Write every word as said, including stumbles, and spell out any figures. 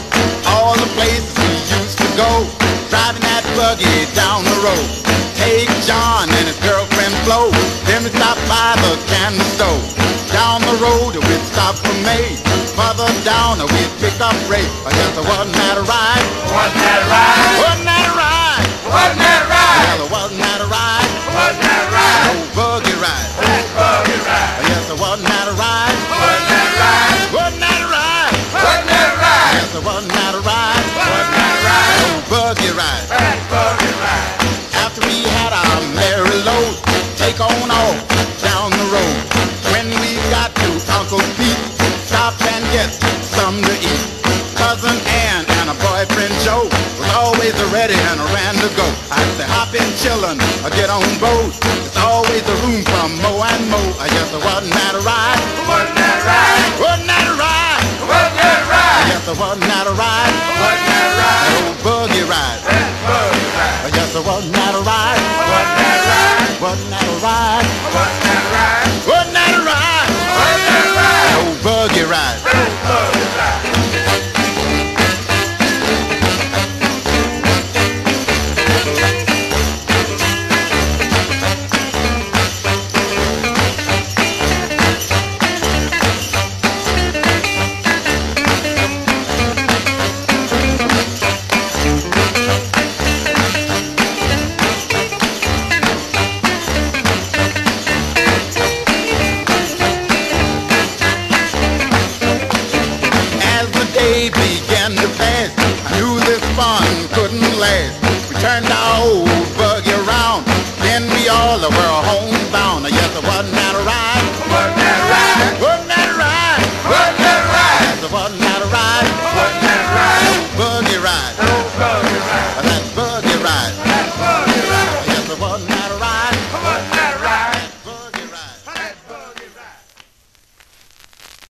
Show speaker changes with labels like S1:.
S1: all the places we used to go, driving that buggy down the road. Take John and his girlfriend Flo, then we stop by the candy store. Down the road we'd stop for May, further down we'd pick up Ray. I guess it wasn't that a ride?
S2: Wasn't that a ride?
S1: Wasn't that a ride?
S2: Wasn't that a ride?
S1: Well, it wasn't that a ride?
S2: Wasn't that a ride?
S1: No buggy ride.
S2: That buggy ride.
S1: Yes, it wasn't that a ride?
S2: Wasn't that a ride?
S1: Wasn't that a ride?
S2: Wasn't that a ride?
S1: Yes, it wasn't that a ride?
S2: Wasn't that a ride?
S1: No buggy ride.
S2: That buggy ride.
S1: After we had our merry load, take on off down the road. When we got to Uncle Pete, stop and get something to eat. Cousin Ann and her boyfriend Joe was always ready and ran to go. I'd say hop in chillin' or get on boat. There's always a room for Mo and Mo. I guess it wasn't that a ride?
S2: Wasn't that a ride?
S1: Wasn't that a ride?
S2: Wasn't that a ride?
S1: I guess it wasn't that a ride?
S2: Wasn't that a ride?
S1: That old buggy ride.
S2: That buggy ride.
S1: I guess it wasn't that a ride?
S2: Wasn't that a ride?
S1: Wasn't that a ride?
S2: Wasn't that a ride?
S1: Wasn't that a ride?
S2: Wasn't that a ride?
S1: That old buggy ride.
S2: That buggy ride.
S1: Began to pass, I knew this fun couldn't last. We turned our old buggy around, then we all were homebound. Yes, it wasn't that a ride?
S2: Wasn't that a ride?
S1: Wasn't that a ride?
S2: Wasn't that a ride?
S1: Yes, it wasn't that